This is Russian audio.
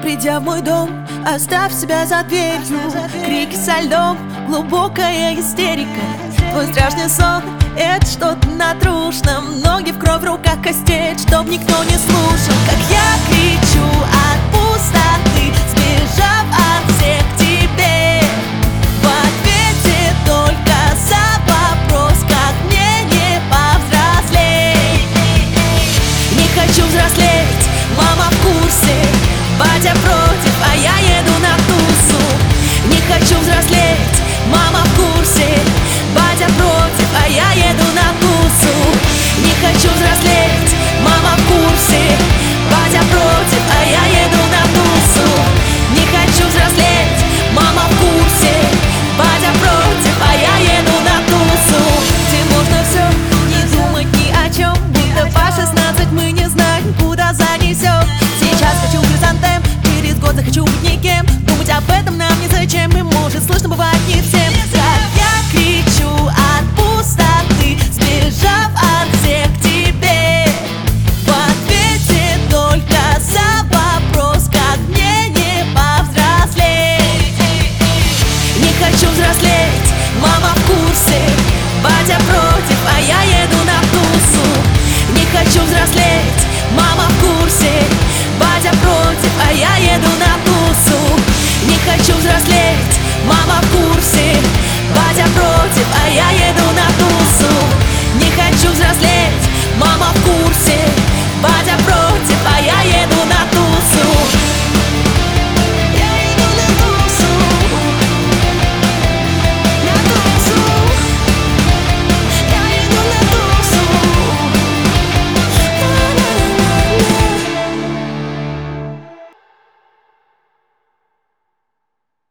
Придя в мой дом, оставь себя за дверью. Крики со льдом, глубокая истерика. Твой страшный сон — это что-то натрушно. Ноги в кровь, в руках костей, чтоб никто не слушал, как я кричу